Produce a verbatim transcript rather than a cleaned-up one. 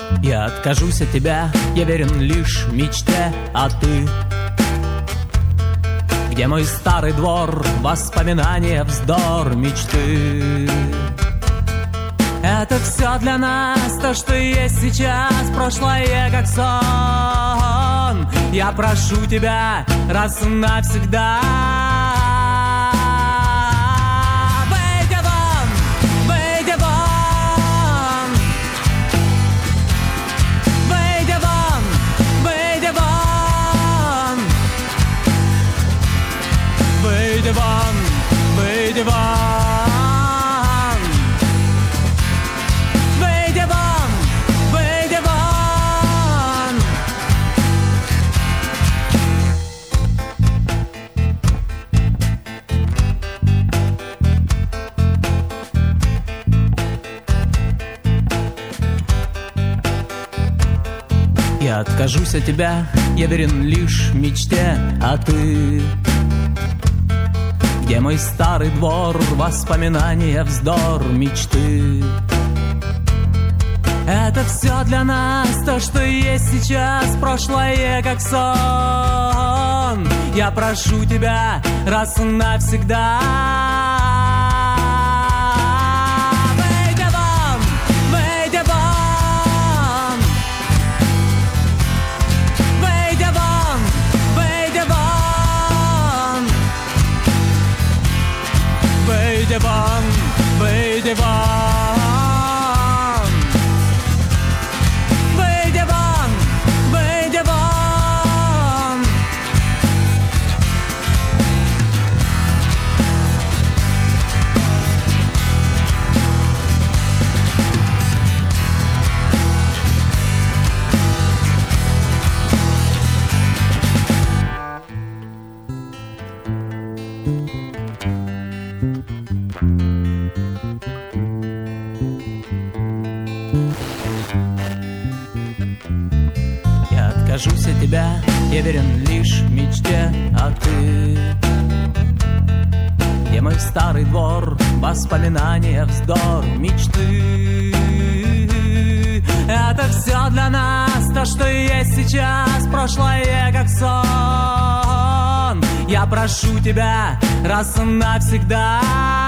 Я откажусь от тебя, я верен лишь мечте, а ты? Где мой старый двор, воспоминания, вздор, мечты? Это все для нас, то, что есть сейчас, прошлое как сон. Я прошу тебя раз и навсегда. Выйди вон, выйди вон, выйди вон, выйди вон. Я откажусь от тебя, я верен лишь мечте, а ты? Где мой старый двор, воспоминания, вздор, мечты? Это все для нас, то, что есть сейчас, прошлое как сон. Я прошу тебя раз и навсегда. Выйди вон, выйди вон, выйди вон, выйди вон. Выйди вон, выйди вон, выйди вон, выйди вон. Откажусь от тебя, я верен лишь мечте, а ты? Где мой старый двор, воспоминания, вздор, мечты? Это все для нас, то, что есть сейчас, прошлое как сон. Я прошу тебя раз и навсегда.